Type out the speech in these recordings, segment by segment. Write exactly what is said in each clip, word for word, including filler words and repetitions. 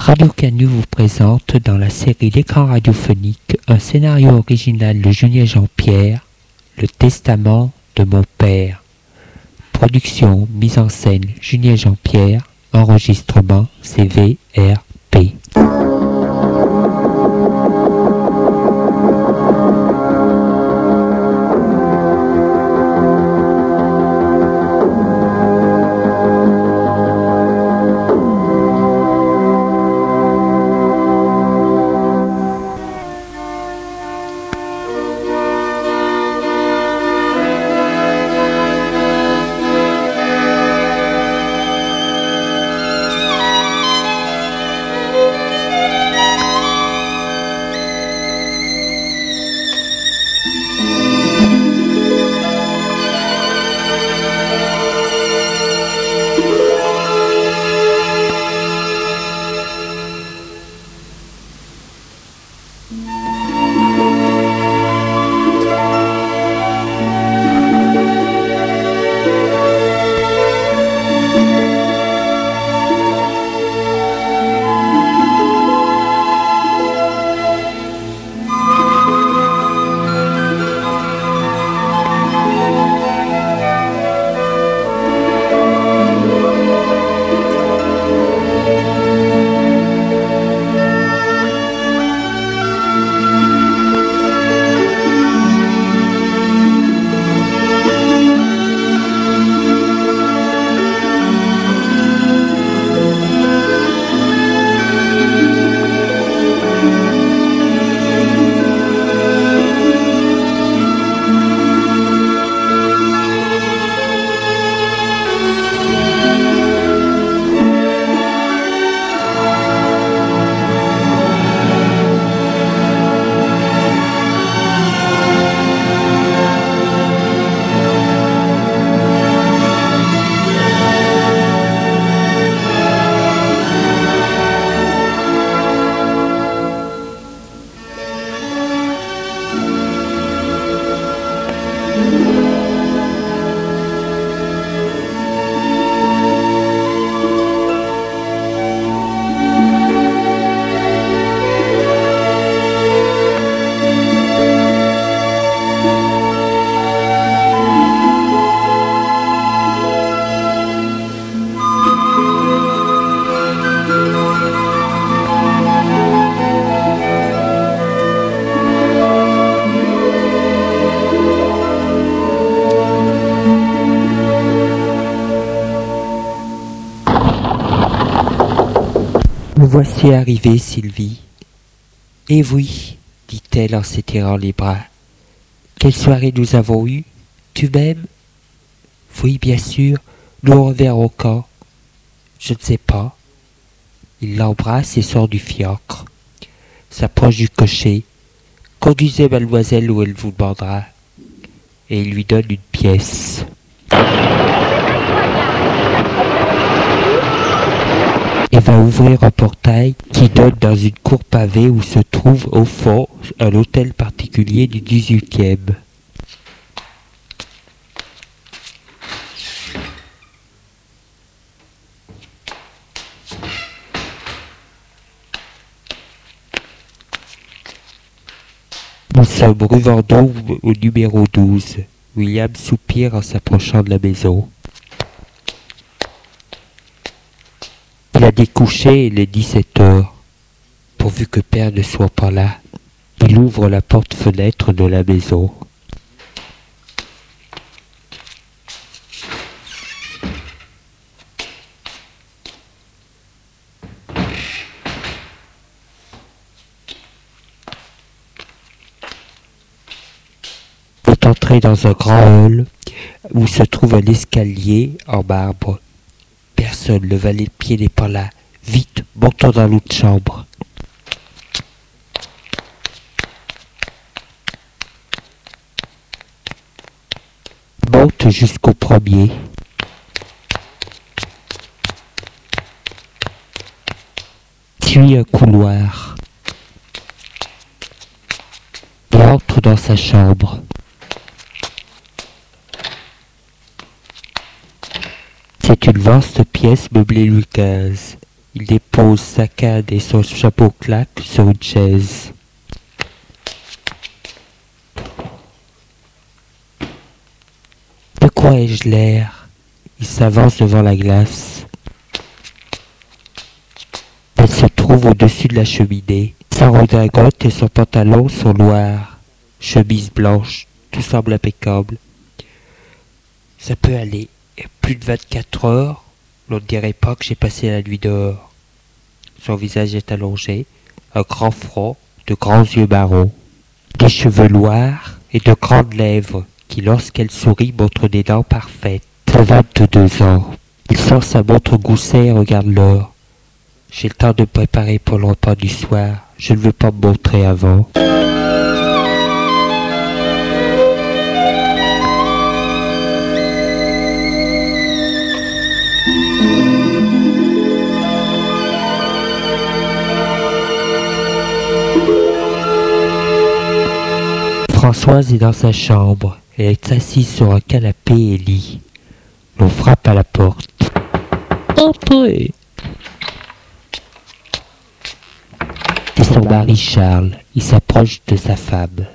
Radio Canu vous présente dans la série L'écran radiophonique un scénario original de Julien Jean-Pierre, Le Testament de mon père. Production, mise en scène Julien Jean-Pierre, enregistrement C V R P. Nous voici arrivés, Sylvie. Eh oui, dit-elle en s'étirant les bras. Quelle soirée nous avons eue? Tu m'aimes? Oui, bien sûr. Nous reverrons quand? Je ne sais pas. Il l'embrasse et sort du fiacre. S'approche du cocher. Conduisez mademoiselle où elle vous demandera. Et il lui donne une pièce. Et va ouvrir un portail qui donne dans une cour pavée où se trouve au fond un hôtel particulier du dix-huitième. Nous sommes rue Vendôme au numéro douze. William soupire en s'approchant de la maison. Il a découché et il est dix-sept heures. Pourvu que père ne soit pas là. Il ouvre la porte-fenêtre de la maison. Il est entré dans un grand hall où se trouve un escalier en marbre. Personne, le valet de pied n'est pas là. Vite, montons dans l'autre chambre. Monte jusqu'au premier. Suit un couloir. Et entre dans sa chambre. C'est une vaste pièce meublée Louis quinze. Il dépose sa canne et son chapeau claque sur une chaise. De quoi ai-je l'air? Il s'avance devant la glace. Elle se trouve au-dessus de la cheminée. Sa redingote et son pantalon sont noirs. Chemise blanche, tout semble impeccable. Ça peut aller. Plus de vingt-quatre heures, l'on ne dirait pas que j'ai passé la nuit dehors. Son visage est allongé, un grand front, de grands yeux marrons, des cheveux noirs et de grandes lèvres qui, lorsqu'elle sourit, montrent des dents parfaites. À vingt-deux ans. Il sort sa montre gousset et regarde l'heure. J'ai le temps de me préparer pour le repas du soir. Je ne veux pas me montrer avant. Françoise est dans sa chambre. Elle est assise sur un canapé et lit. L'on frappe à la porte. Entrez! C'est son mari Charles. Il s'approche de sa femme.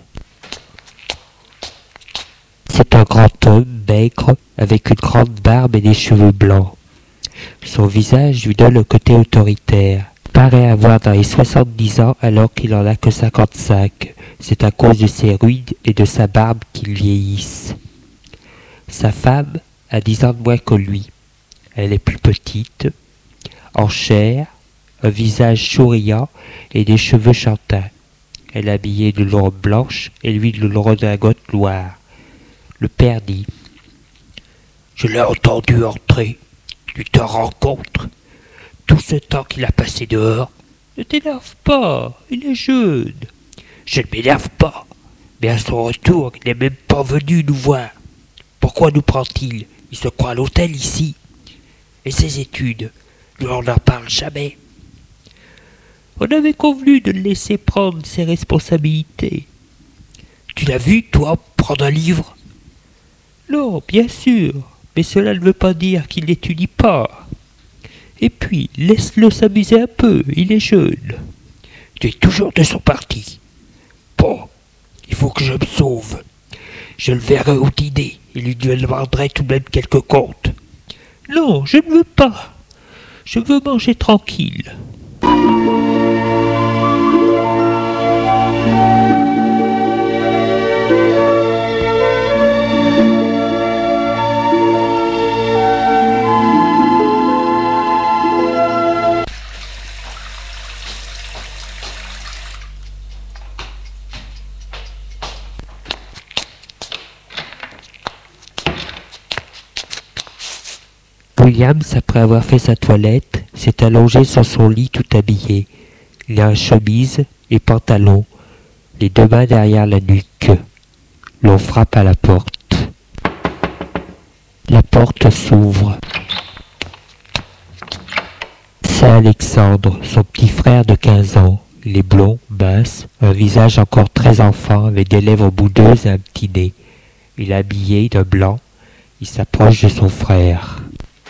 C'est un grand homme, maigre, avec une grande barbe et des cheveux blancs. Son visage lui donne le côté autoritaire. Il paraît avoir dans les soixante-dix ans alors qu'il en a que cinquante-cinq. C'est à cause de ses rudes et de sa barbe qu'il vieillisse. Sa femme a dix ans de moins que lui. Elle est plus petite, en chair, un visage souriant et des cheveux châtains. Elle est habillée d'une robe blanche et lui d'une redingote noire. Le père dit « Je l'ai entendu entrer. Tu te rends compte? Tout ce temps qu'il a passé dehors. Ne t'énerve pas, il est jeune. Je ne m'énerve pas, mais à son retour, il n'est même pas venu nous voir. Pourquoi nous prend-il? Il se croit à l'hôtel ici. Et ses études, nous on n'en parle jamais. On avait convenu de le laisser prendre ses responsabilités. Tu l'as vu, toi, prendre un livre? Non, bien sûr, mais cela ne veut pas dire qu'il n'étudie pas. Et puis, laisse-le s'amuser un peu, il est jeune. Tu es toujours de son parti. Bon, il faut que je me sauve. Je le verrai au dîner et lui demanderai tout de même quelques comptes. Non, je ne veux pas. Je veux manger tranquille. Williams, après avoir fait sa toilette, s'est allongé sur son lit tout habillé. Il a une chemise et pantalon, les deux mains derrière la nuque. L'on frappe à la porte. La porte s'ouvre. C'est Alexandre, son petit frère de quinze ans. Il est blond, mince, un visage encore très enfant avec des lèvres boudeuses et un petit nez. Il est habillé de blanc. Il s'approche de son frère.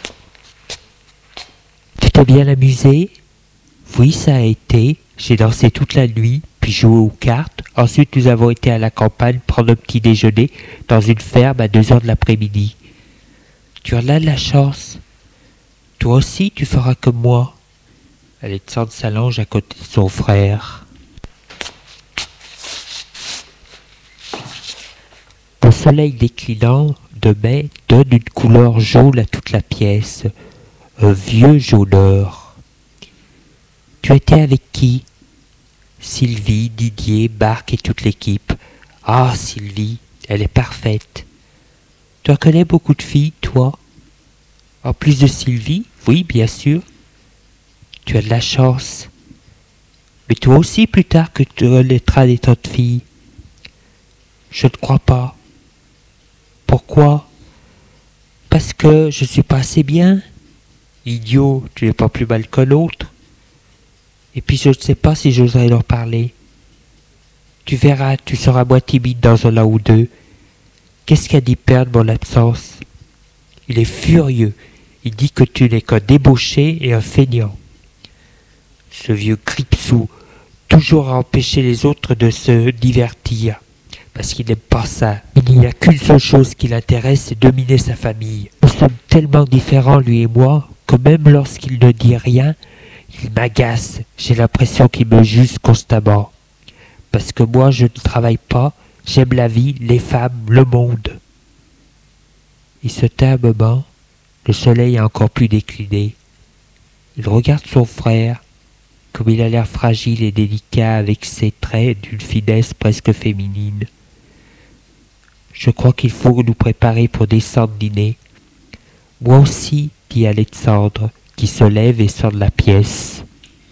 Tu t'es bien amusé? Oui, ça a été. J'ai dansé toute la nuit, puis joué aux cartes. Ensuite, nous avons été à la campagne prendre un petit déjeuner dans une ferme à deux heures de l'après-midi. Tu en as de la chance. Toi aussi, tu feras comme moi. Alexandre s'allonge à côté de son frère. Le soleil déclinant de mai donne une couleur jaune à toute la pièce. Un vieux jauneur. Tu étais avec qui? Sylvie, Didier, Barque et toute l'équipe. Ah, Sylvie, elle est parfaite. Tu en connais beaucoup de filles, toi? En plus de Sylvie? Oui, bien sûr. Tu as de la chance. Mais toi aussi, plus tard, que tu renaîtras des tas de filles. Je ne crois pas. Pourquoi? Parce que je suis pas assez bien. Idiot, tu n'es pas plus mal que l'autre. Et puis je ne sais pas si j'oserais leur parler. Tu verras, tu seras moins timide dans un an ou deux. Qu'est-ce qu'a dit Père de mon absence? Il est furieux. Il dit que tu n'es qu'un débauché et un feignant. ce vieux cripsou, toujours à empêcher les autres de se divertir, parce qu'il n'aime pas ça. Il n'y a qu'une seule chose qui l'intéresse, c'est dominer sa famille. Nous sommes tellement différents, lui et moi, que même lorsqu'il ne dit rien, il m'agace. J'ai l'impression qu'il me juge constamment. Parce que moi, je ne travaille pas, j'aime la vie, les femmes, le monde. Il se tait un moment, le soleil a encore plus décliné. Il regarde son frère, comme il a l'air fragile et délicat avec ses traits d'une finesse presque féminine. Je crois qu'il faut nous préparer pour descendre dîner. Moi aussi, dit Alexandre, qui se lève et sort de la pièce.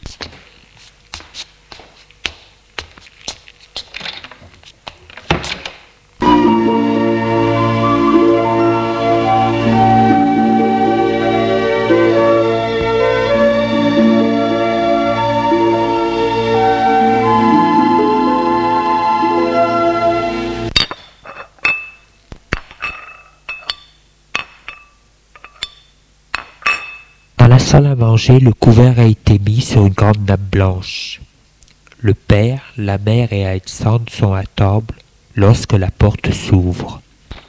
Dans la salle à manger, le couvert a été mis sur une grande nappe blanche. Le père, la mère et Alexandre sont à table lorsque la porte s'ouvre.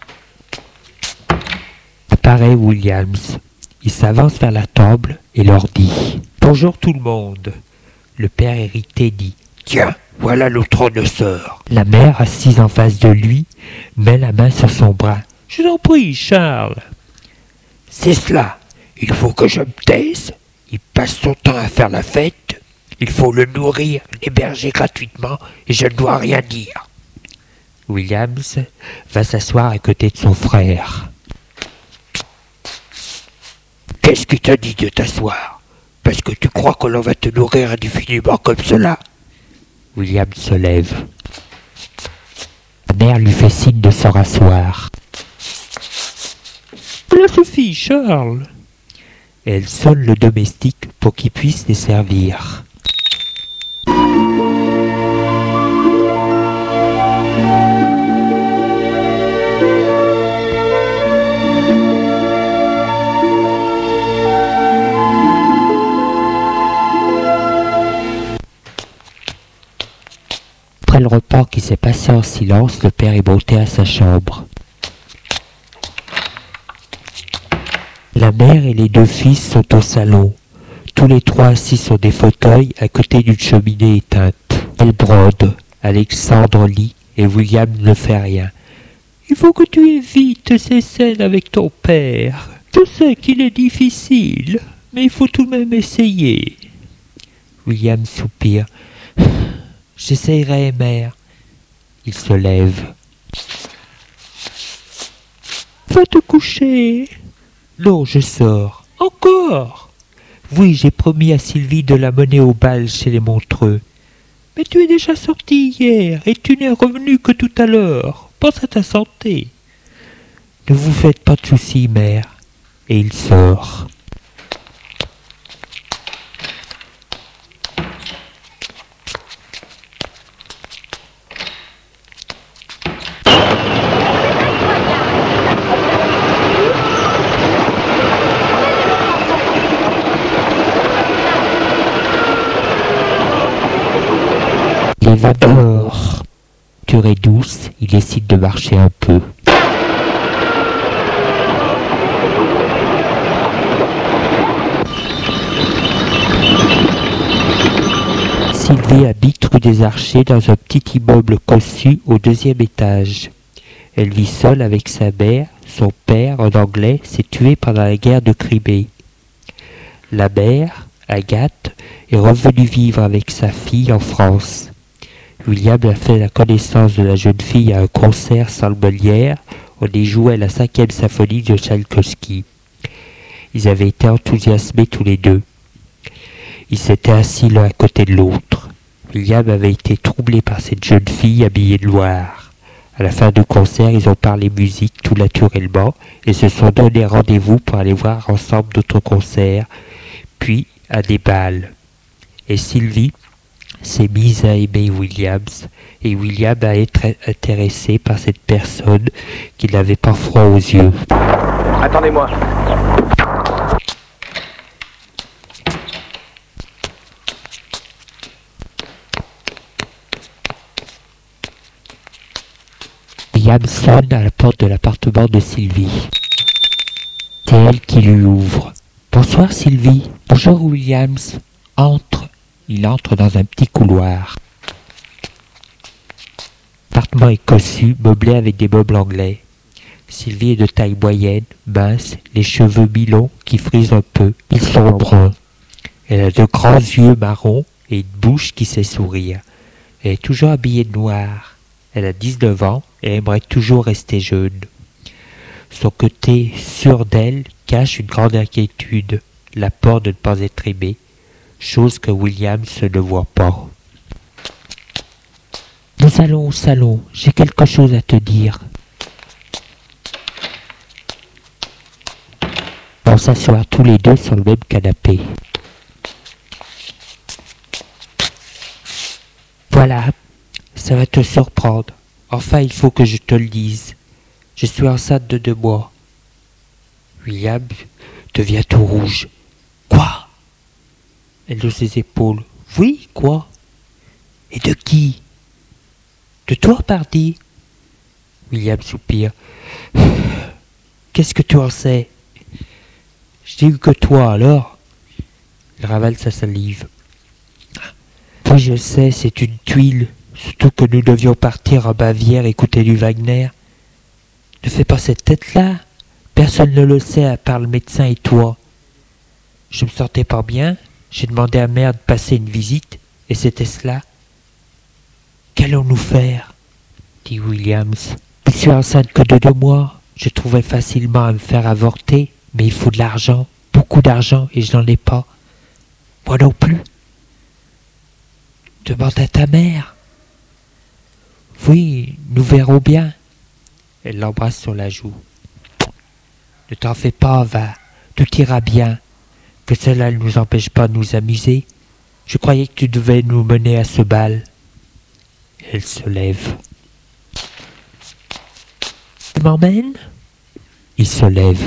Apparaît Williams. Il s'avance vers la table et leur dit « Bonjour tout le monde !» Le père irrité dit « Tiens, voilà notre noceur !» La mère, assise en face de lui, met la main sur son bras. « Je t'en prie, Charles !»« C'est cela. Il faut que je me taise. Il passe son temps à faire la fête. Il faut le nourrir, l'héberger gratuitement, et je ne dois rien dire. » Williams va s'asseoir à côté de son frère. « Qu'est-ce qui t'a dit de t'asseoir? Parce que tu crois que l'on va te nourrir indéfiniment comme cela ?» Williams se lève. La mère lui fait signe de se rasseoir. « Cela suffit, Charles !» Elle sonne le domestique pour qu'il puisse les servir. Après le repas qui s'est passé en silence, le père est monté à sa chambre. La mère et les deux fils sont au salon, tous les trois assis sur des fauteuils à côté d'une cheminée éteinte. Elle brode, Alexandre lit et William ne fait rien. « Il faut que tu évites ces scènes avec ton père. Je sais qu'il est difficile, mais il faut tout de même essayer. » William soupire. « J'essayerai, mère. » Il se lève. « Va te coucher. » « Non, je sors. »« Encore ?»« Oui, j'ai promis à Sylvie de la mener au bal chez les Montreux. »« Mais tu es déjà sorti hier et tu n'es revenu que tout à l'heure. Pense à ta santé. »« Ne vous faites pas de soucis, mère. » Et il sort. Les vapeurs. Turée douce, il décide de marcher un peu. Sylvie habite rue des Archers dans un petit immeuble cossu au deuxième étage. Elle vit seule avec sa mère. Son père, un Anglais, s'est tué pendant la guerre de Crimée. La mère, Agathe, est revenue vivre avec sa fille en France. William a fait la connaissance de la jeune fille à un concert sans Molière. On y jouait la cinquième symphonie de Tchaïkovski. Ils avaient été enthousiasmés tous les deux. Ils s'étaient assis l'un à côté de l'autre. William avait été troublé par cette jeune fille habillée de noir. À la fin du concert, ils ont parlé musique tout naturellement et se sont donné rendez-vous pour aller voir ensemble d'autres concerts, puis à des bals. Et Sylvie s'est mise à aimer Williams, et William a été intéressé par cette personne qui n'avait pas froid aux yeux. « William sonne à la porte de l'appartement de Sylvie. C'est elle qui lui ouvre. « Bonsoir Sylvie. »« Bonjour Williams. »« Entre. » Il entre dans un petit couloir. L'appartement est cossu, meublé avec des meubles anglais. Sylvie est de taille moyenne, mince, les cheveux mi-longs qui frisent un peu. Ils sont bruns. Elle a de grands yeux marrons et une bouche qui sait sourire. Elle est toujours habillée de noir. Elle a dix-neuf ans et aimerait toujours rester jeune. Son côté sûr d'elle cache une grande inquiétude, la peur de ne pas être aimée, chose que Williams ne voit pas. « Nous allons au salon, j'ai quelque chose à te dire. » On va s'asseoir tous les deux sur le même canapé. « Voilà, ça va te surprendre. Enfin, il faut que je te le dise. Je suis enceinte de deux mois. » William devient tout rouge. « Quoi ?» Elle hausse ses épaules. « Oui, quoi ? Et de qui ? De toi, pardi ?» William soupire. « Qu'est-ce que tu en sais ? Je n'ai eu que toi, alors ?» Il ravale sa salive. « Oui, je sais, c'est une tuile. Surtout que nous devions partir en Bavière écouter du Wagner. Ne fais pas cette tête-là. Personne ne le sait à part le médecin et toi. Je me sentais pas bien. J'ai demandé à mère de passer une visite, et c'était cela. Qu'allons-nous faire ? Dit Williams. Je suis enceinte que de deux mois. Je trouvais facilement à me faire avorter, mais il faut de l'argent, beaucoup d'argent, et je n'en ai pas. Moi non plus. Demande à ta mère. Oui, nous verrons bien. Elle l'embrasse sur la joue. Ne t'en fais pas, va, tout ira bien. Que cela ne nous empêche pas de nous amuser. Je croyais que tu devais nous mener à ce bal. Elle se lève. Tu m'emmènes ? Il se lève.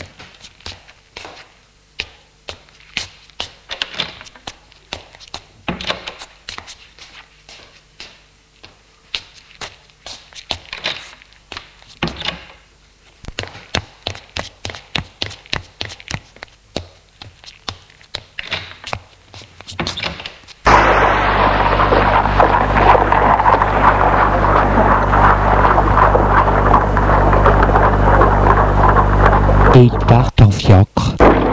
Et ils partent en fiacre.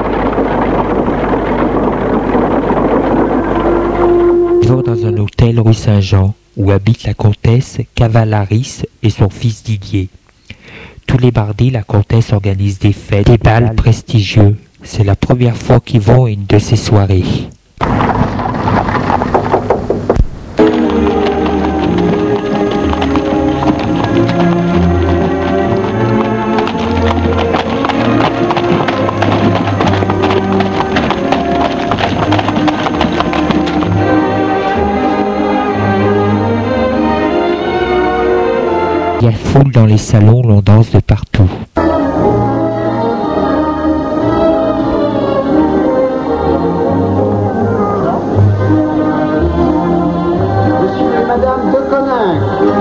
Ils vont dans un hôtel rue Saint-Jean où habite la comtesse Cavalaris et son fils Didier. Tous les mardis, la comtesse organise des fêtes, des bals prestigieux. C'est la première fois qu'ils vont à une de ces soirées. Il y a foule dans les salons, l'on danse de partout. Monsieur et Madame de Coninck.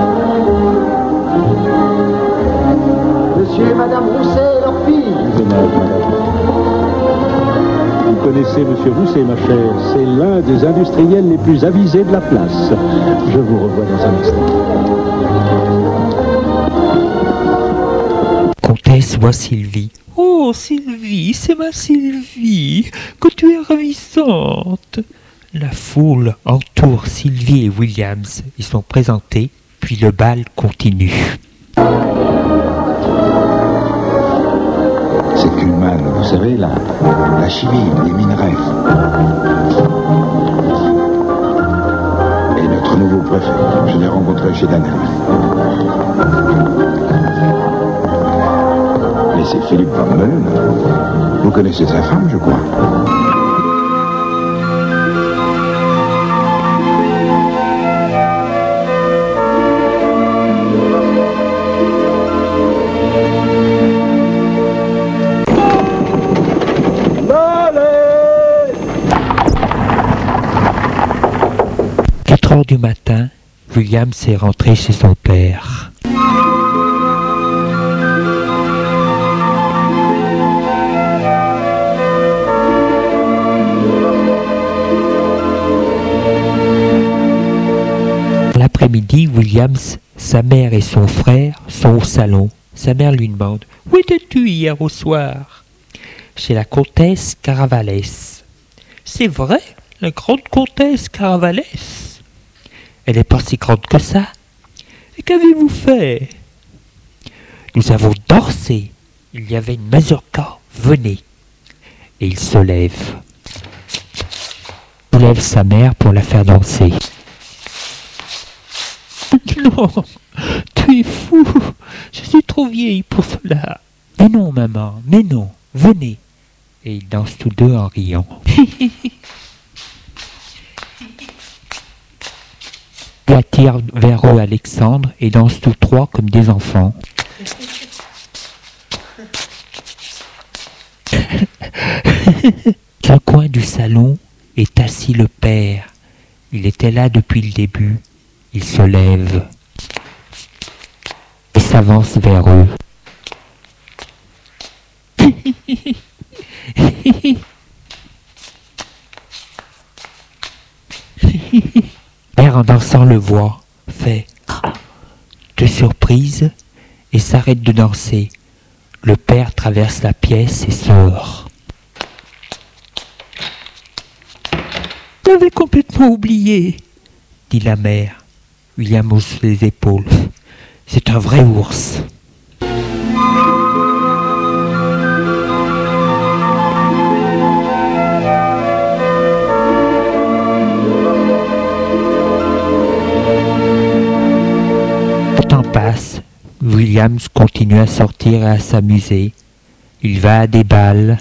Monsieur et Madame Rousset et leur fille. Vous connaissez Monsieur Rousset, ma chère. C'est l'un des industriels les plus avisés de la place. Je vous revois dans un instant. Comtesse voit Sylvie. « Oh, Sylvie, c'est ma Sylvie, que tu es ravissante !» La foule entoure Sylvie et Williams. Ils sont présentés, puis le bal continue. C'est Kuhlmann, vous savez, la, la chimie, les minerais. Et notre nouveau préfet, je l'ai rencontré chez Danel. Et c'est Philippe Van Meulen. Vous connaissez sa femme, je crois. quatre heures du matin, Williams est rentré chez son père. après-midi, Williams, sa mère et son frère sont au salon. Sa mère lui demande « Où étais-tu hier au soir ?»« Chez la comtesse Caravallès. »« C'est vrai, la grande comtesse Caravallès. Elle n'est pas si grande que ça. Et qu'avez-vous fait ?»« Nous avons dansé. Il y avait une mazurka. Venez. » Et il se lève. Il lève sa mère pour la faire danser. Non, tu es fou. Je suis trop vieille pour cela. Mais non, maman, mais non. Venez. Et ils dansent tous deux en riant. Ils attirent vers eux Alexandre et dansent tous trois comme des enfants. Dans un coin du salon est assis le père. Il était là depuis le début. Il se lève et s'avance vers eux. Mère en dansant le voit, fait de surprise et s'arrête de danser. Le père traverse la pièce et sort. J'avais complètement oublié, dit la mère. William hausse les épaules. C'est un vrai ours. Le temps passe. Williams continue à sortir et à s'amuser. Il va à des bals.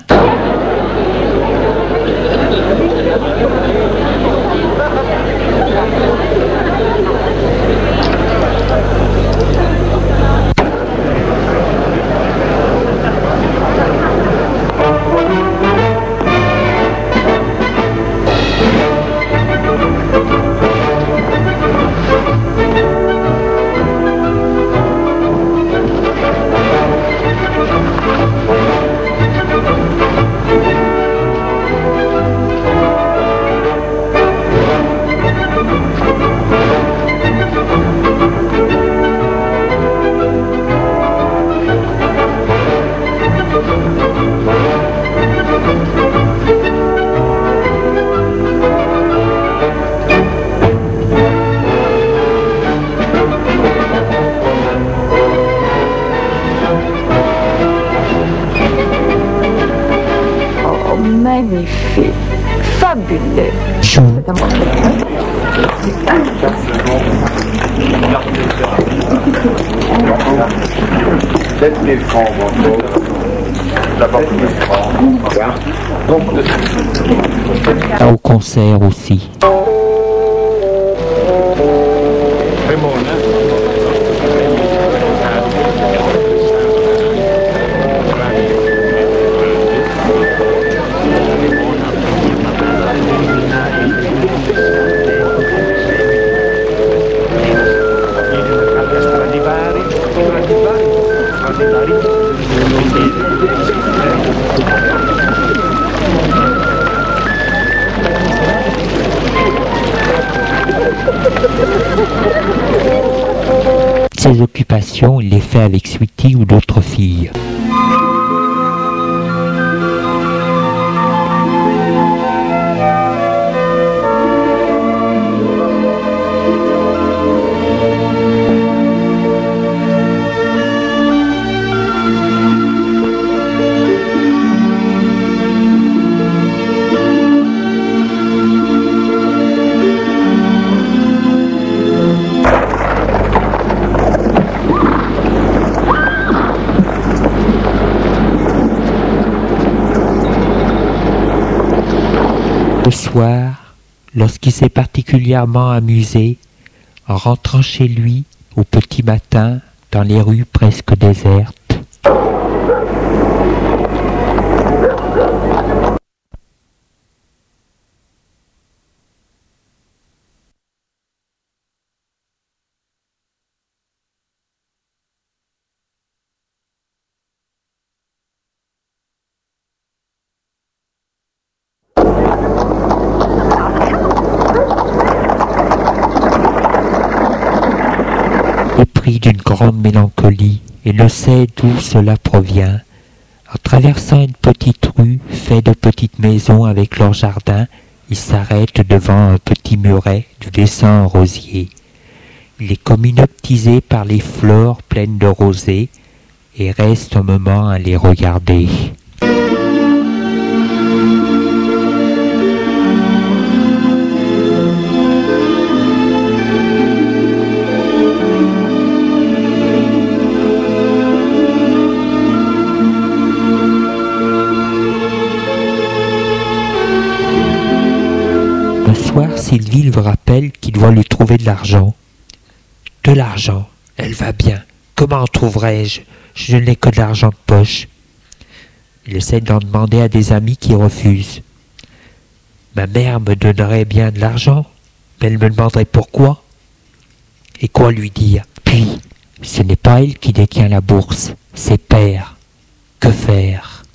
Magnifique, fabuleux. Au concert aussi. Ses occupations, il les fait avec Sweetie ou d'autres filles. Le soir, lorsqu'il s'est particulièrement amusé, en rentrant chez lui au petit matin dans les rues presque désertes, pris d'une grande mélancolie et ne sait d'où cela provient. En traversant une petite rue faite de petites maisons avec leur jardin, il s'arrête devant un petit muret du dessin en rosier. Il est comme hypnotisé par les fleurs pleines de rosée et reste un moment à les regarder. Un soir, Sylvie lui rappelle qu'il doit lui trouver de l'argent. De l'argent, elle va bien. Comment en trouverai-je? Je n'ai que de l'argent de poche. Il essaie d'en demander à des amis qui refusent. Ma mère me donnerait bien de l'argent, mais elle me demanderait pourquoi. Et quoi lui dire? Puis, ce n'est pas elle qui détient la bourse, c'est père. Que faire?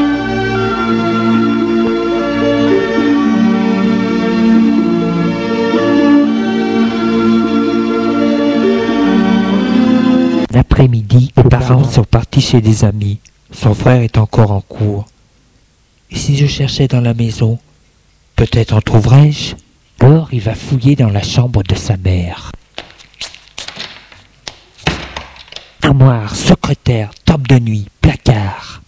L'après-midi, les parents sont partis chez des amis. Son frère est encore en cours. Et si je cherchais dans la maison, peut-être en trouverais-je? Alors il va fouiller dans la chambre de sa mère. Armoire, secrétaire, table de nuit, placard.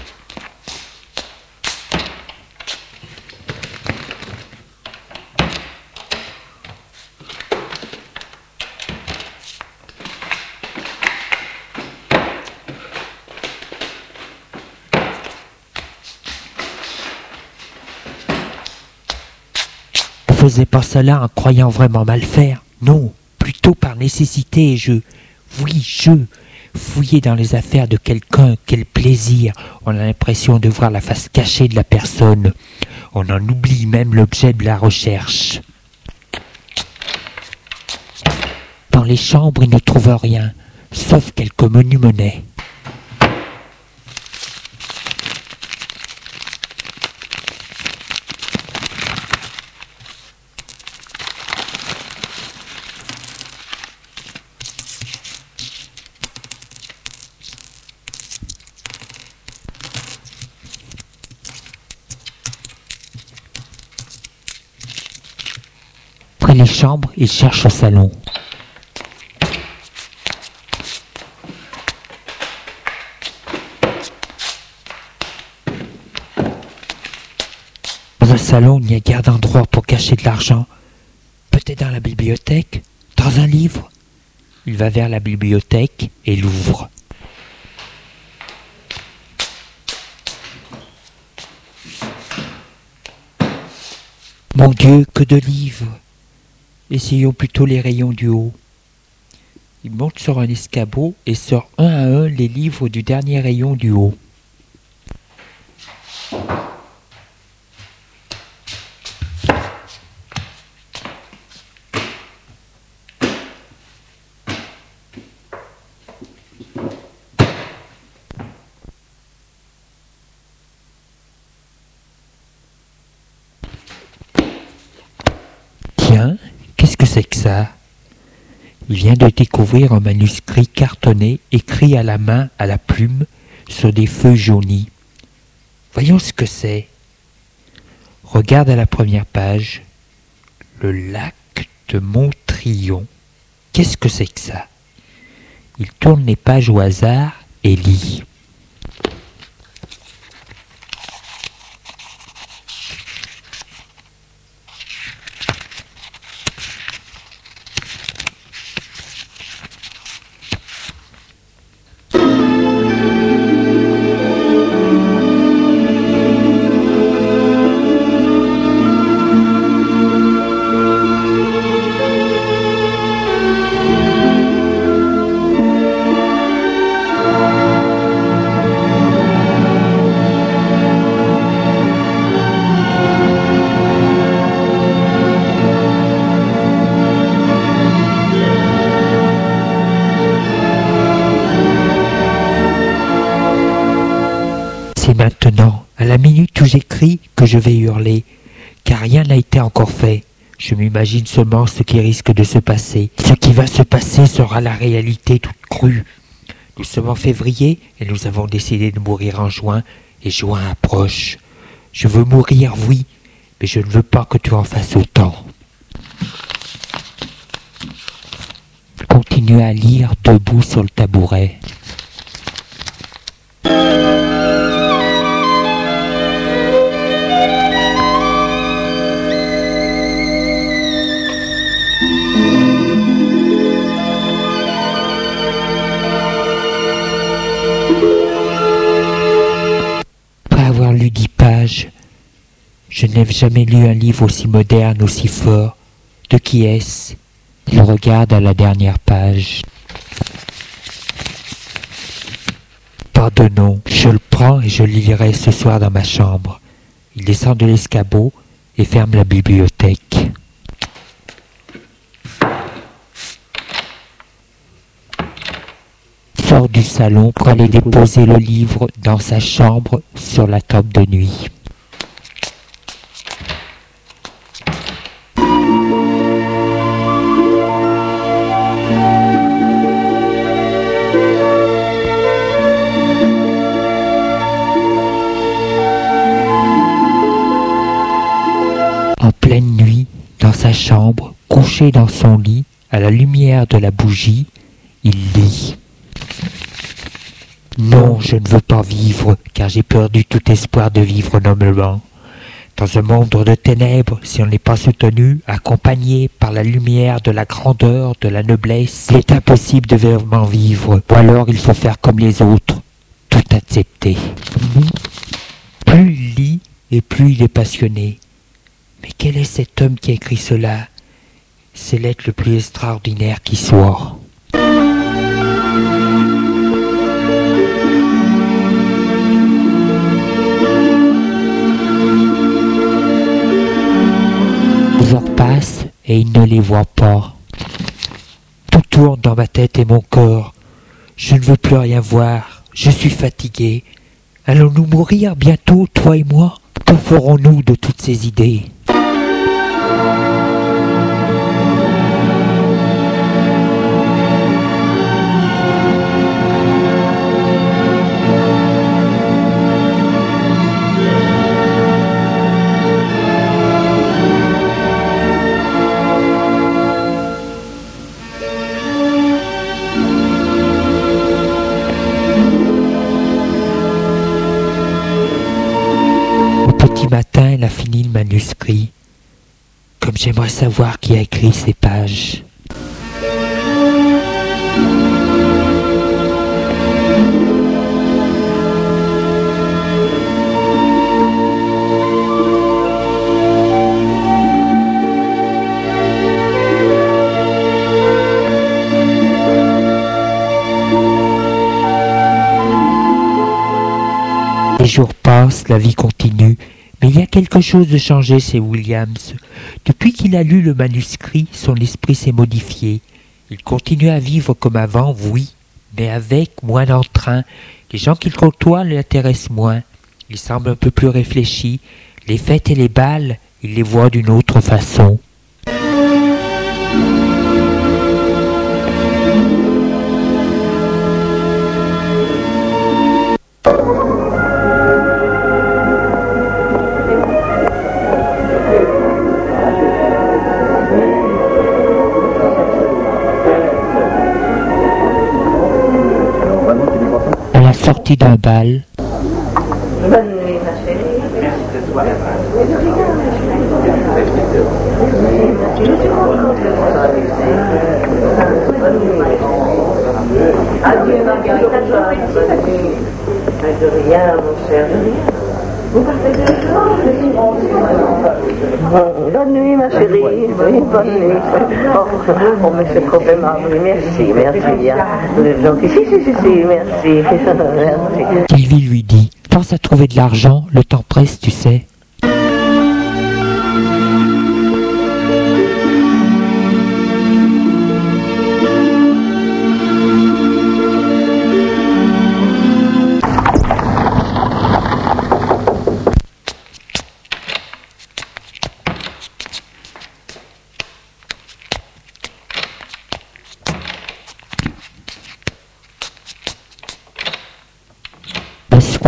Je ne faisais pas cela en croyant vraiment mal faire. Non, plutôt par nécessité et je... Oui, je... Fouiller dans les affaires de quelqu'un, quel plaisir. On a l'impression de voir la face cachée de la personne. On en oublie même l'objet de la recherche. Dans les chambres, il ne trouve rien, sauf quelques menus monnaies. Après les chambres, il cherche au salon. Dans un salon, il n'y a guère d'endroit pour cacher de l'argent. Peut-être dans la bibliothèque, dans un livre. Il va vers la bibliothèque et l'ouvre. Mon Dieu, que de livres! Essayons plutôt les rayons du haut. Il monte sur un escabeau et sort un à un les livres du dernier rayon du haut. Tiens, qu'est-ce que c'est que ça? Il vient de découvrir un manuscrit cartonné écrit à la main, à la plume, sur des feuilles jaunies. Voyons ce que c'est. Regarde à la première page. Le lac de Montrion. Qu'est-ce que c'est que ça? Il tourne les pages au hasard et lit. C'est maintenant, à la minute où j'écris, que je vais hurler, car rien n'a été encore fait. Je m'imagine seulement ce qui risque de se passer. Ce qui va se passer sera la réalité toute crue. Nous sommes en février et nous avons décidé de mourir en juin, et juin approche. Je veux mourir, oui, mais je ne veux pas que tu en fasses autant. Continue à lire debout sur le tabouret. Après avoir lu dix pages, je n'ai jamais lu un livre aussi moderne, aussi fort. De qui est-ce ? Il regarde à la dernière page. Pardonnons, je le prends et je le lirai ce soir dans ma chambre. Il descend de l'escabeau et ferme la bibliothèque. Sort du salon pour aller déposer le livre dans sa chambre sur la table de nuit. En pleine nuit, dans sa chambre, couché dans son lit, à la lumière de la bougie, il lit. Non, je ne veux pas vivre, car j'ai perdu tout espoir de vivre noblement. Dans un monde de ténèbres, si on n'est pas soutenu, accompagné par la lumière de la grandeur, de la noblesse, il est impossible de vraiment vivre, ou alors il faut faire comme les autres, tout accepter. Plus il lit, et plus il est passionné. Mais quel est cet homme qui a écrit cela? C'est l'être le plus extraordinaire qui soit. Les heures passent et il ne les voit pas. Tout tourne dans ma tête et mon corps. Je ne veux plus rien voir. Je suis fatigué. Allons-nous mourir bientôt, toi et moi? Que ferons-nous de toutes ces idées? Petit matin, elle a fini le manuscrit. Comme j'aimerais savoir qui a écrit ces pages. Les jours passent, la vie continue. Mais il y a quelque chose de changé chez Williams. Depuis qu'il a lu le manuscrit, son esprit s'est modifié. Il continue à vivre comme avant, oui, mais avec moins d'entrain. Les gens qu'il côtoie l'intéressent moins. Il semble un peu plus réfléchi. Les fêtes et les bals, il les voit d'une autre façon. Sorti d'un bal. Bonne nuit, ma chérie. Merci de toi. Adieu, Margarita. De rien, mon cher, de rien. Vous partez de jour? Bonne nuit, ma chérie. Oui, bonne nuit. Oh, oh mais c'est complètement. Oui, merci, merci bien. Vous êtes gentil. Si, si, si, si, merci. Merci. Sylvie lui dit, pense à trouver de l'argent, le temps presse, tu sais.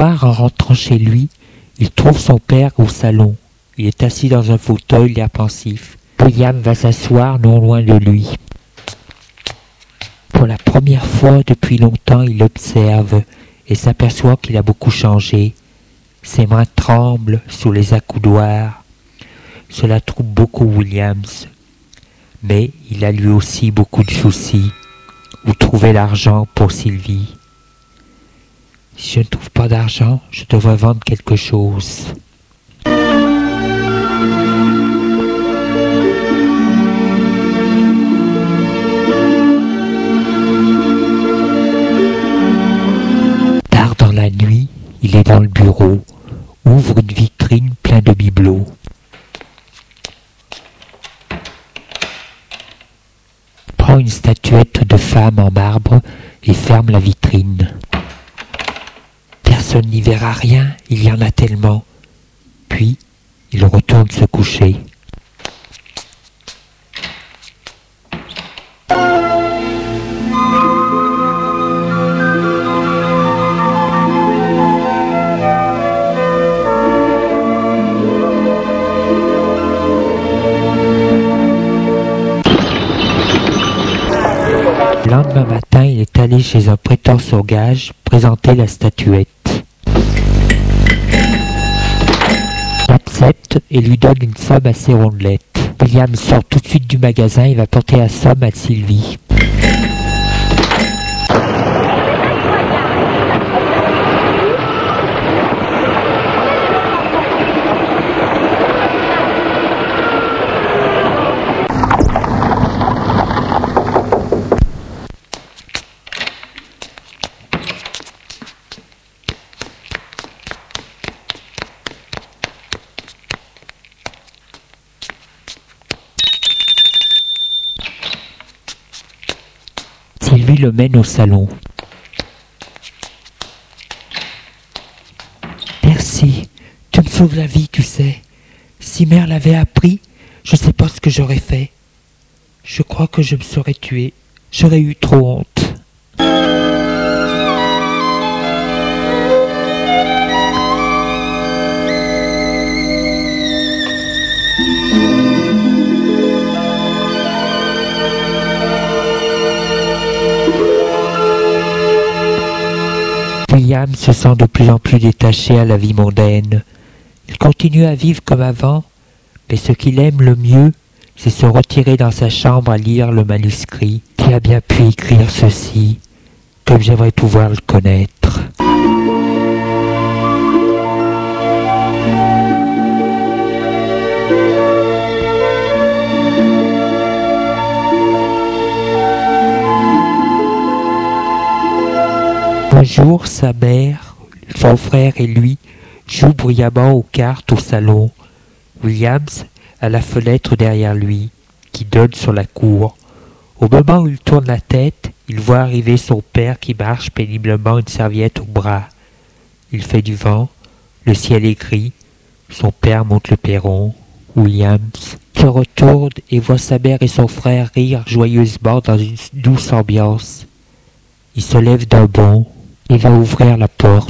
soir, en rentrant chez lui, il trouve son père au salon. Il est assis dans un fauteuil, l'air pensif. William va s'asseoir non loin de lui. Pour la première fois depuis longtemps, il l'observe et s'aperçoit qu'il a beaucoup changé. Ses mains tremblent sous les accoudoirs. Cela trouble beaucoup Williams. Mais il a lui aussi beaucoup de soucis. Où trouver l'argent pour Sylvie? Si je ne trouve pas d'argent, je devrais vendre quelque chose. Tard dans la nuit, il est dans le bureau, ouvre une vitrine pleine de bibelots. Prend une statuette de femme en marbre et ferme la vitrine. Personne n'y verra rien, il y en a tellement. Puis, il retourne se coucher. Le lendemain matin, il est allé chez un prêteur sur gage présenter la statuette. Il accepte et lui donne une somme assez rondelette. William sort tout de suite du magasin et va porter la somme à Sylvie. Sylvie le mène au salon. Merci, tu me sauves la vie, tu sais. Si mère l'avait appris, je ne sais pas ce que j'aurais fait. Je crois que je me serais tué. J'aurais eu trop honte. William se sent de plus en plus détaché à la vie mondaine. Il continue à vivre comme avant, mais ce qu'il aime le mieux, c'est se retirer dans sa chambre à lire le manuscrit. Qui a bien pu écrire ceci, comme j'aimerais pouvoir le connaître. Un jour, sa mère, son frère et lui jouent bruyamment aux cartes au salon. Williams à la fenêtre derrière lui, qui donne sur la cour. Au moment où il tourne la tête, il voit arriver son père qui marche péniblement une serviette au bras. Il fait du vent, le ciel est gris, son père monte le perron. Williams se retourne et voit sa mère et son frère rire joyeusement dans une douce ambiance. Il se lève d'un bond et va ouvrir la porte.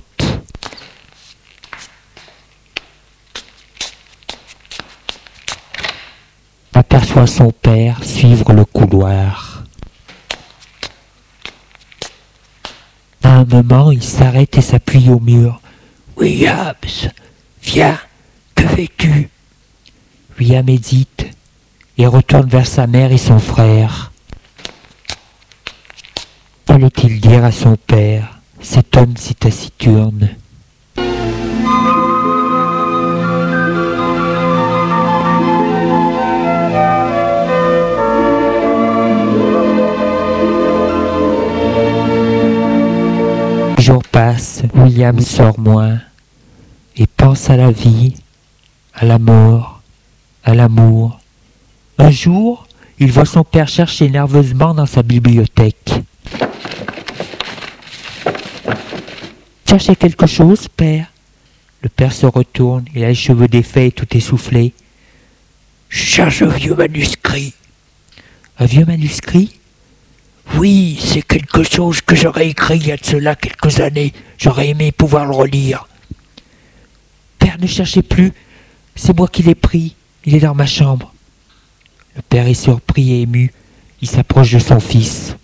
Aperçoit son père suivre le couloir. À un moment, il s'arrête et s'appuie au mur. « Williams, viens, que fais-tu » William hésite et retourne vers sa mère et son frère. Qu'allait-il dire à son père, cet homme si taciturne ? Les jours passent, William sort moins et pense à la vie, à la mort, à l'amour. Un jour, il voit son père chercher nerveusement dans sa bibliothèque. « Cherchez quelque chose, père ?» Le père se retourne, il a les cheveux défaits et tout essoufflé. « Je cherche un vieux manuscrit. »« Un vieux manuscrit ? Oui, c'est quelque chose que j'aurais écrit il y a de cela quelques années. J'aurais aimé pouvoir le relire. Père, ne cherchez plus. C'est moi qui l'ai pris. Il est dans ma chambre. Le père est surpris et ému. Il s'approche de son fils.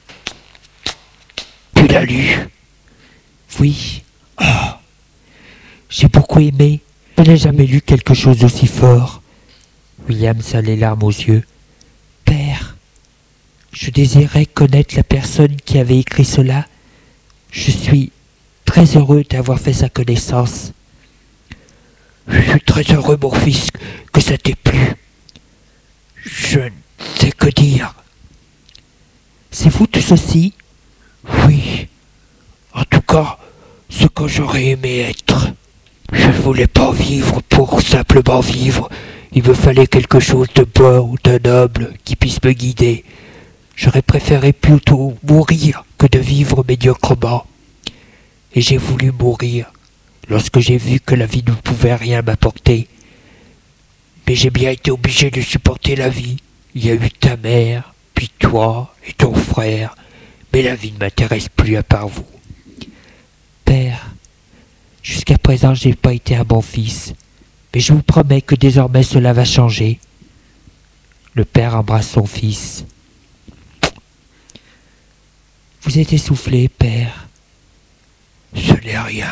Tu l'as lu? Oui. Oh. J'ai beaucoup aimé. Je n'ai jamais lu quelque chose d'aussi fort. William a les larmes aux yeux. Père, je désirais connaître la personne qui avait écrit cela. Je suis très heureux d'avoir fait sa connaissance. Je suis très heureux, mon fils, que ça t'ait plu. Je ne sais que dire. C'est vous tous aussi? Oui. En tout cas, ce que j'aurais aimé être. Je ne voulais pas vivre pour simplement vivre. Il me fallait quelque chose de bon, de noble, qui puisse me guider. J'aurais préféré plutôt mourir que de vivre médiocrement. Et j'ai voulu mourir lorsque j'ai vu que la vie ne pouvait rien m'apporter. Mais j'ai bien été obligé de supporter la vie. Il y a eu ta mère, puis toi et ton frère, mais la vie ne m'intéresse plus à part vous. Père, jusqu'à présent je n'ai pas été un bon fils, mais je vous promets que désormais cela va changer. Le père embrasse son fils. Vous êtes essoufflé, père. Ce n'est rien.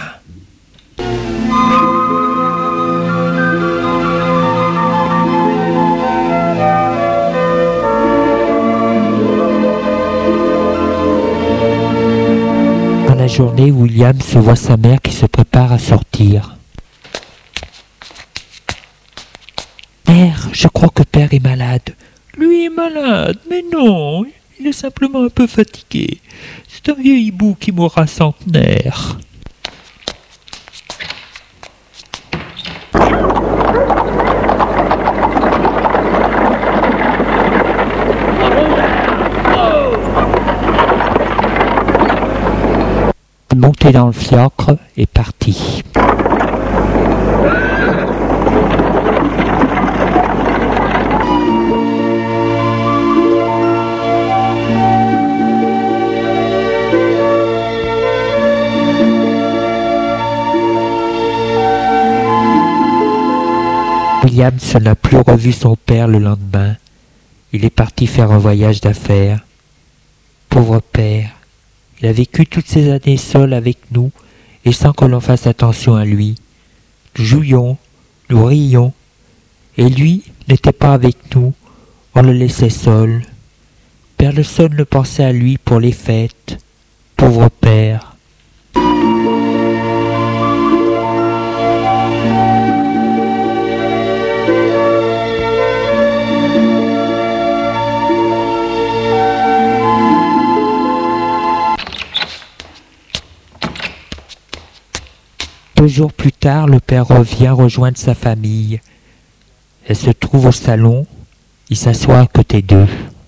Dans la journée, William se voit sa mère qui se prépare à sortir. Mère, je crois que père est malade. Lui est malade, mais non, il est simplement un peu fatigué. C'est un vieux hibou qui mourra centenaire. Monté dans le fiacre et parti. William n'a plus revu son père le lendemain. Il est parti faire un voyage d'affaires. Pauvre père, il a vécu toutes ces années seul avec nous et sans que l'on fasse attention à lui. Nous jouions, nous rions, et lui n'était pas avec nous, on le laissait seul. Personne ne pensait à lui pour les fêtes. Pauvre père. Deux jours plus tard, le père revient rejoindre sa famille. Elle se trouve au salon. Il s'assoit à côté d'eux.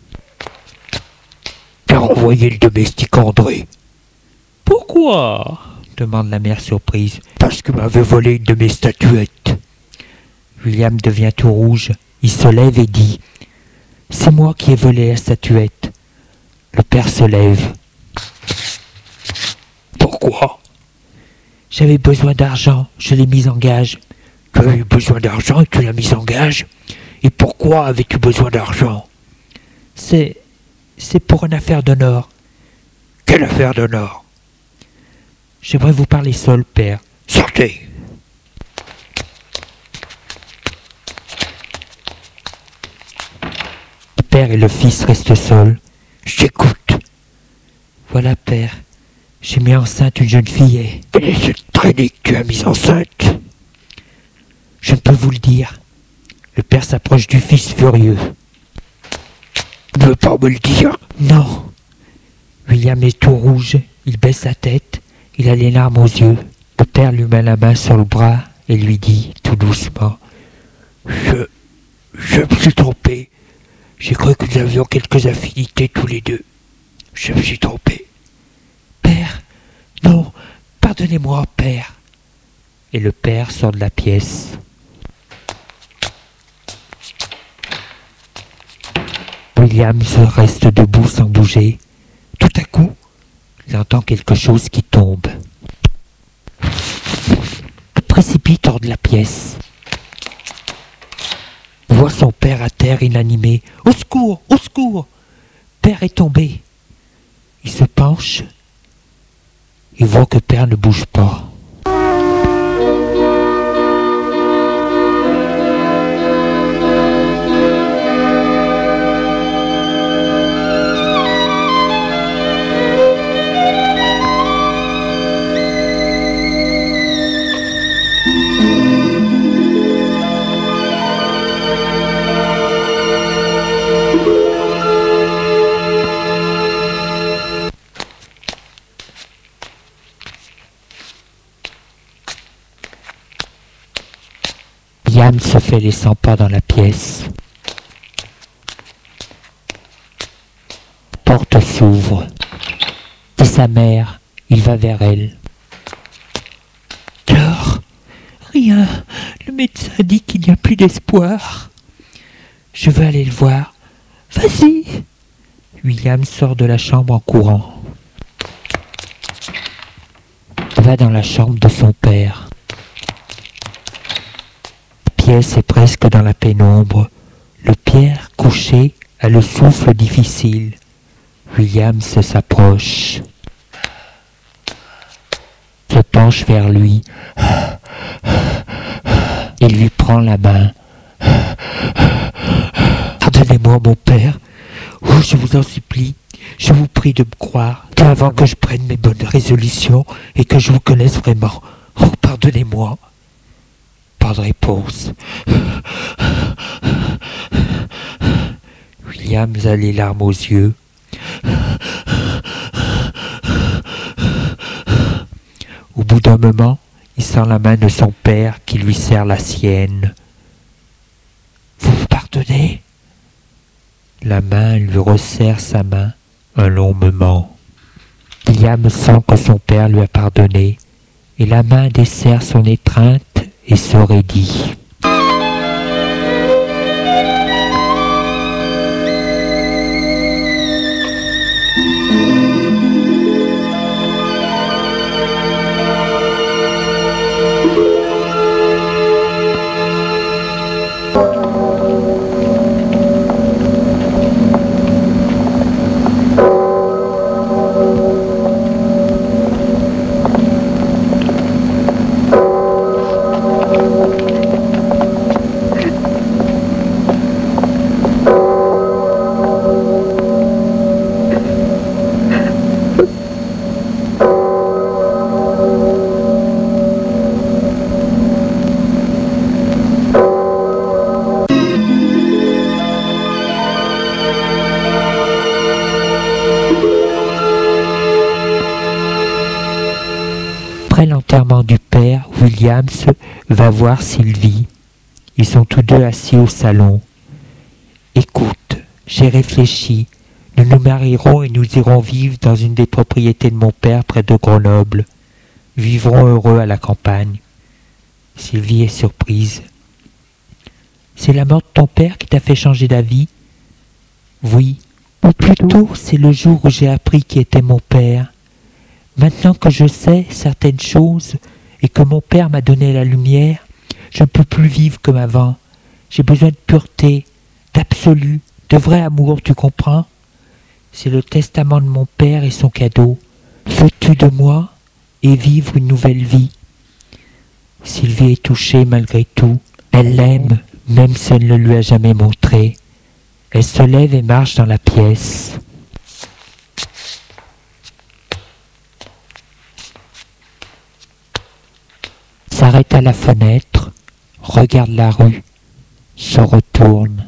T'as renvoyé le domestique André. Pourquoi? Demande la mère surprise. Parce qu'il m'avait volé une de mes statuettes. William devient tout rouge. Il se lève et dit: C'est moi qui ai volé la statuette. Le père se lève. Pourquoi? J'avais besoin d'argent, je l'ai mis en gage. Tu as eu besoin d'argent et tu l'as mis en gage? Et pourquoi avais-tu besoin d'argent? C'est... c'est pour une affaire d'honneur. Quelle affaire d'honneur? J'aimerais vous parler seul, père. Sortez! Le père et le fils restent seuls. J'écoute. Voilà, père. J'ai mis enceinte une jeune fille et... Quelle est cette traînée que tu as mise enceinte? Je ne peux vous le dire. Le père s'approche du fils furieux. Tu ne veux pas me le dire? Non. William est tout rouge. Il baisse la tête. Il a les larmes aux yeux. Le père lui met la main sur le bras et lui dit tout doucement: Je... je me suis trompé. J'ai cru que nous avions quelques affinités tous les deux. Je me suis trompé. Père, non, pardonnez-moi, père. Et le père sort de la pièce. William reste debout sans bouger. Il entend quelque chose qui tombe. Il précipite hors de la pièce. Il voit son père à terre inanimé. Au secours, au secours! Père est tombé. Il se penche. Il voit que père ne bouge pas. William se fait les cent pas dans la pièce. La porte s'ouvre. C'est sa mère. Il va vers elle. Alors, rien. Le médecin dit qu'il n'y a plus d'espoir. Je veux aller le voir. Vas-y. William sort de la chambre en courant. Il va dans la chambre de son père. La pièce est presque dans la pénombre. Le père, couché, a le souffle difficile. William se s'approche. Se penche vers lui. Il lui prend la main. Pardonnez-moi, mon père. Oh, je vous en supplie. Je vous prie de me croire. Avant que je prenne mes bonnes résolutions et que je vous connaisse vraiment. Oh, pardonnez-moi. Pas de réponse. William a les larmes aux yeux. Au bout d'un moment, il sent la main de son père qui lui serre la sienne. Vous me pardonnez? La main lui resserre sa main un long moment. William sent que son père lui a pardonné et la main desserre son étreinte et se raidit. Après l'enterrement du père, Williams va voir Sylvie. Ils sont tous deux assis au salon. « Écoute, j'ai réfléchi. Nous nous marierons et nous irons vivre dans une des propriétés de mon père près de Grenoble. Vivrons heureux à la campagne. » Sylvie est surprise. « C'est la mort de ton père qui t'a fait changer d'avis ?»« Oui, ou plutôt c'est le jour où j'ai appris qui était mon père. Maintenant que je sais certaines choses et que mon père m'a donné la lumière, je ne peux plus vivre comme avant. J'ai besoin de pureté, d'absolu, de vrai amour, tu comprends? C'est le testament de mon père et son cadeau. Veux-tu de moi et vivre une nouvelle vie? » Sylvie est touchée malgré tout. Elle l'aime, même si elle ne lui a jamais montré. Elle se lève et marche dans la pièce. S'arrête à la fenêtre, regarde la rue, se retourne.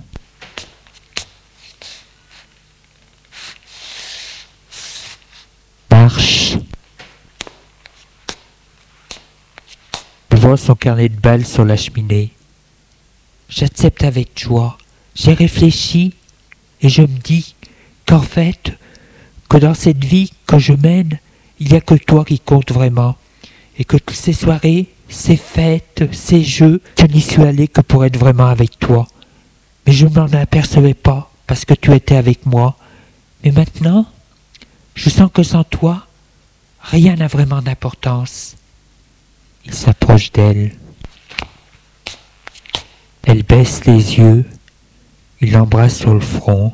Marche. Elle voit son carnet de balles sur la cheminée. J'accepte avec joie. J'ai réfléchi et je me dis qu'en fait, que dans cette vie que je mène, il n'y a que toi qui compte vraiment. Et que toutes ces soirées, ces fêtes, ces jeux, je n'y suis allé que pour être vraiment avec toi. Mais je ne m'en apercevais pas, parce que tu étais avec moi. Mais maintenant, je sens que sans toi, Rien n'a vraiment d'importance. Il s'approche d'elle. Elle baisse les yeux. Il l'embrasse sur le front.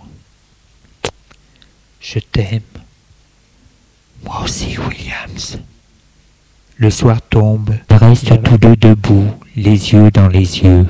Je t'aime. Moi aussi, Williams. Le soir tombe. Ils restent tous deux debout, les yeux dans les yeux.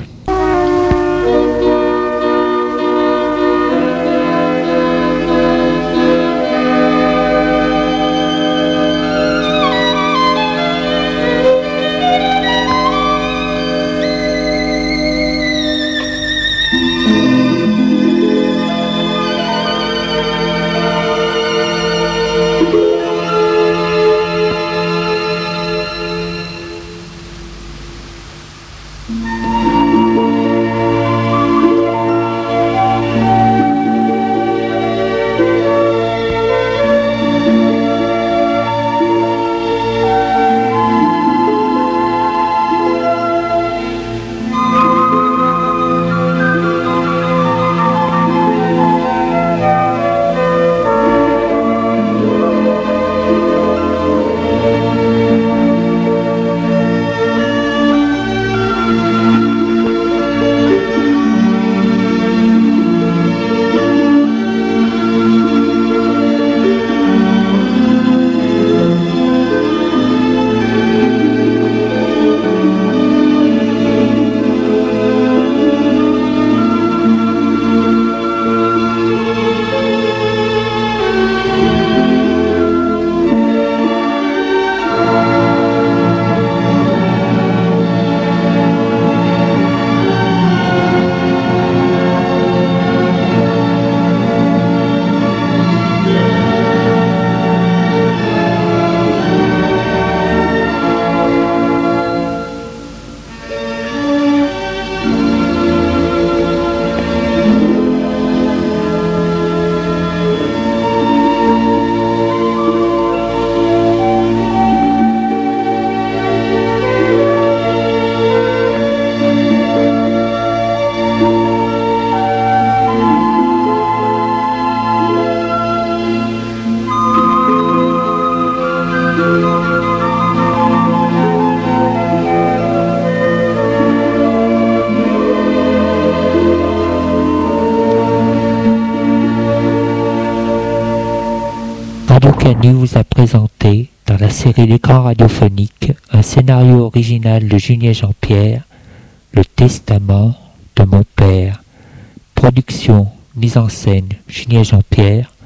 Radio Canu vous a présenté, dans la série L'écran radiophonique, un scénario original de Julien Jean-Pierre, Le Testament de mon père. Production, mise en scène, Julien Jean-Pierre.